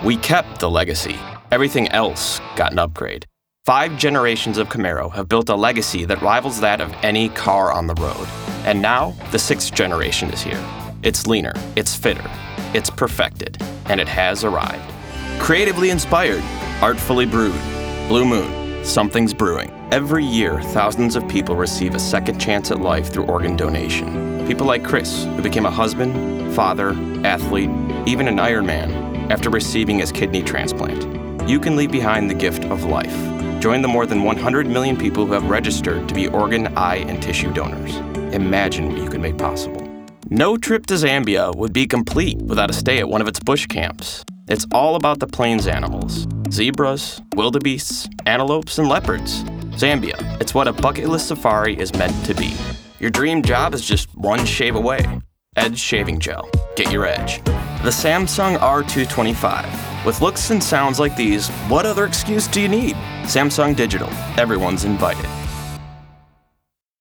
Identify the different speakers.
Speaker 1: We kept the legacy. Everything else got an upgrade. 5 generations of Camaro have built a legacy that rivals that of any car on the road. And now, the 6th generation is here. It's leaner, it's fitter, it's perfected, and it has arrived. Creatively inspired, artfully brewed. Blue Moon, something's brewing. Every year, thousands of people receive a second chance at life through organ donation. People like Chris, who became a husband, father, athlete, even an Ironman after receiving his kidney transplant. You can leave behind the gift of life. Join the more than 100 million people who have registered to be organ, eye, and tissue donors. Imagine what you can make possible. No trip to Zambia would be complete without a stay at one of its bush camps. It's all about the plains animals. Zebras, wildebeests, antelopes, and leopards. Zambia, it's what a bucket list safari is meant to be. Your dream job is just one shave away. Edge Shaving Gel. Get your edge. The Samsung R225. With looks and sounds like these, what other excuse do you need? Samsung Digital. Everyone's invited.